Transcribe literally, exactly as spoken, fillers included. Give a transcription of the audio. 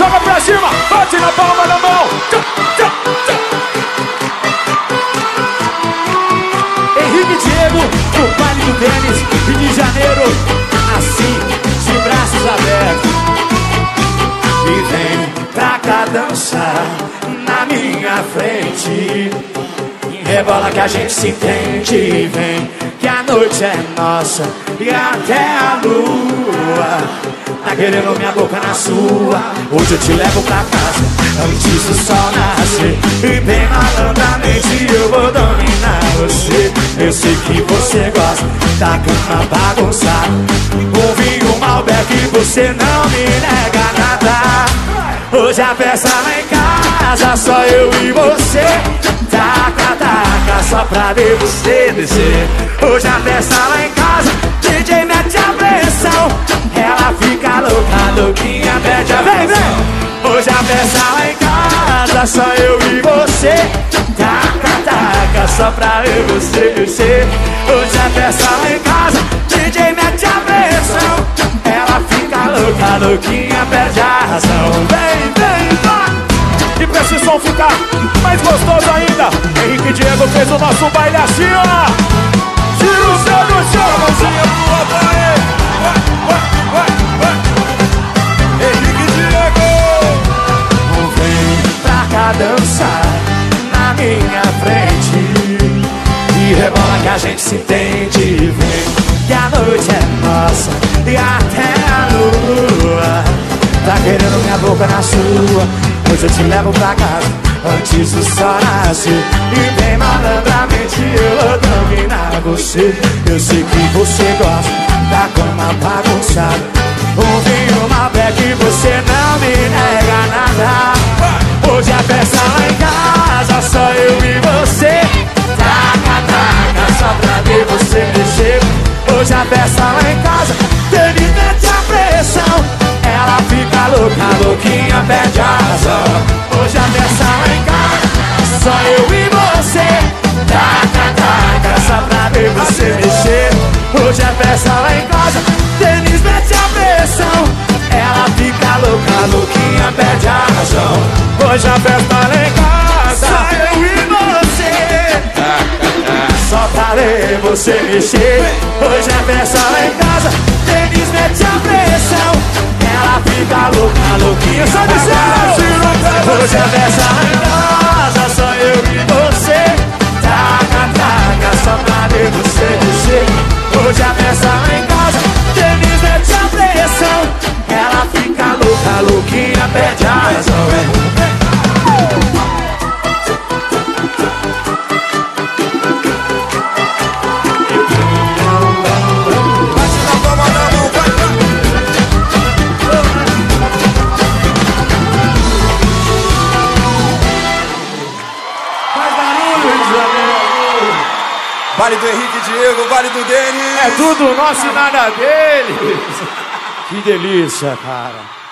joga pra cima, bate na palma da mão. Tchá, tchá, tchá. Henrique e Diego, no baile do Denis, Rio de Janeiro, assim, de braços abertos. E vem pra cá dançar na minha frente. Rebola que a gente se entende. Vem que a noite é nossa e até a lua tá querendo minha boca na sua. Hoje eu te levo pra casa antes do sol nascer. E bem malandramente eu vou dominar você. Eu sei que você gosta da cama bagunçada. Um vinho Malbec, você não me nega nada. Hoje a festa lá em casa, só eu e você. Taca, taca, só pra ver você descer. Hoje a festa lá em casa, D J mete a pressão. Ela fica louca, louquinha, pede a vem, vem. Hoje a festa lá em casa, só eu e você. Taca, taca, só pra ver você descer. Hoje a festa lá em casa, D J mete a pressão. Ela fica louca, louquinha, perde a razão. Vem, vem, vai. E pra esse som ficar mais gostoso ainda, Henrique e Diego fez o nosso baile assim, ó. Tira o céu do chão, mãozinha pro outro aí. Vai, vai, vai, vai. Henrique e Diego. Vem pra cá dançar na minha frente. E rebola que a gente se entende. Vem que a noite é nossa e até a lua tá querendo minha boca na sua. Hoje eu te levo pra casa antes do sol nascer. E bem malandramente eu vou dominar você. Eu sei que você gosta da cama bagunçada. Um vinho Malbec, você não me nega nada. Hoje a festa lá em casa, só eu e você. Taca, taca, só pra ver você mexer. Hoje a festa lá em casa, Denis mete a pressão. Ela fica louca, louquinha, perde a razão. Hoje a festa lá em casa, só eu e você. Taca, taca, só pra ver você mexer. Hoje a festa lá em casa, Denis mete a pressão. Ela fica louca, louquinha, perde a razão. Hoje a festa lá em casa, só eu e você. Só pra ver você mexer. Hoje a festa lá em casa, Denis mete a pressão. Ela fica louca, louquinha, só de ser. Hoje a festa lá em casa, só eu e você. Taca, taca, só pra ver você mexer. Hoje a festa lá em casa, Denis mete a pressão. Ela fica louca, louquinha, perde a razão. Vale do Henrique e Diego, vale do Denis. É tudo nosso e nada deles. Que delícia, cara.